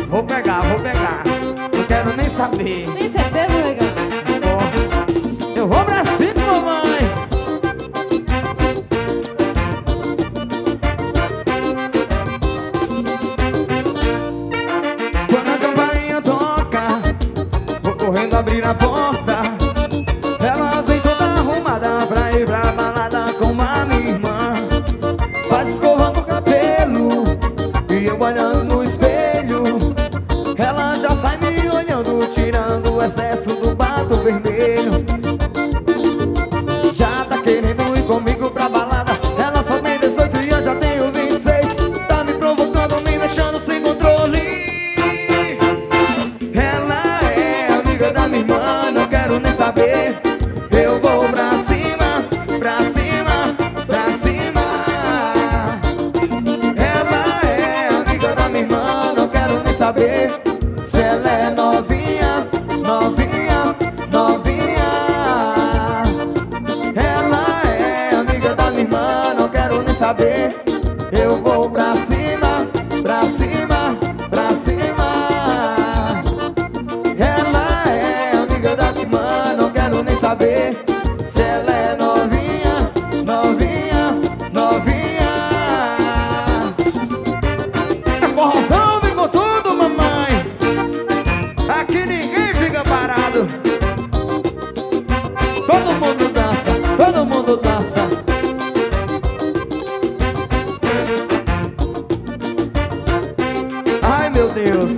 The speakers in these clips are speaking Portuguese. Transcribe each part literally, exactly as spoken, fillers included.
Vou pegar, vou pegar. Não quero nem saber. Tem certeza, legal? Eu vou pra cima, mamãe. Quando a campainha toca, vou correndo abrir a porta. Ela vem toda arrumada pra ir pra balada com a minha irmã. Faz escovando o cabelo e eu olhando no espelho. Ela já sai me olhando, tirando o excesso do batom vermelho. Já tá querendo ir comigo pra balada. Ela só tem dezoito e eu já tenho vinte e seis. Tá me provocando, me deixando sem controle. Ela é amiga da minha irmã, não quero nem saber. Eu vou pra cima, pra cima, pra cima. Ela é amiga da minha irmã, não quero nem saber se ela é novinha, novinha, novinha. Ela é amiga da minha irmã, não quero nem saber. Eu vou pra cima, pra cima, pra cima. Ela é amiga da minha irmã, não quero nem saber se ela é novinha, novinha, novinha. A corrosão vem com tudo, mamãe. Aqui ninguém fica parado. Todo mundo dança, todo mundo dança. Ai, meu Deus.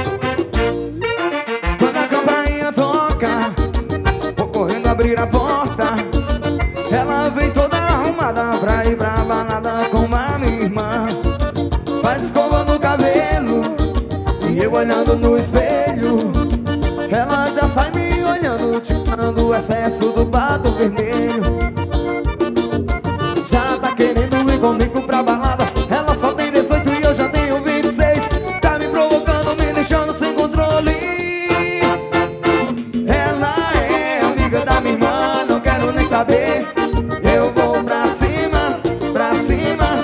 Quando a campainha toca, vou correndo abrir a porta. Ela vem toda arrumada pra ir pra balada com a minha irmã. Faz escovando o cabelo e eu olhando no espelho. Ela já sai me olhando, tirando o excesso do batom vermelho. Já tá querendo ir comigo pra balada. Ela só tem dezoito e eu já tenho vinte e seis. Tá me provocando, me deixando sem controle. Ela é amiga da minha irmã, não quero nem saber. Eu vou pra cima, pra cima,